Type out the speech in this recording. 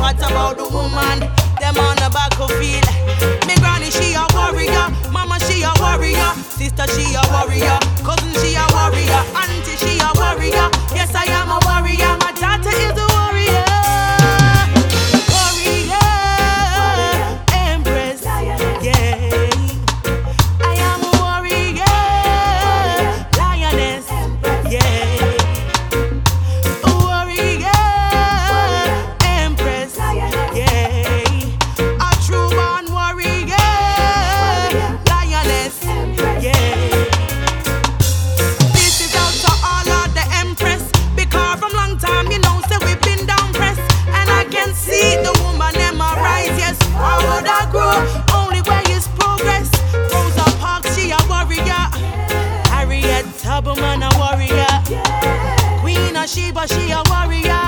what about the woman? Them on the battlefield. Me granny, she a warrior. Mama, she a warrior. Sister, she a warrior. Cousin, she a warrior. Auntie, she a warrior. Yes, I am a warrior. My daughter is a warrior. Warrior, Empress. Yeah. I am a warrior. Lioness. Yeah. A warrior, Empress. Yeah. A true born warrior. Lioness. Yeah. This is out to all of the Empress. Because from long time, you know, say we've been down pressed. And I can see the woman them a rise. Yes, forward I grow. Only way is progress. Rosa Parks, she a warrior. Harriet Tubman a warrior. Queen of Sheba, she a warrior.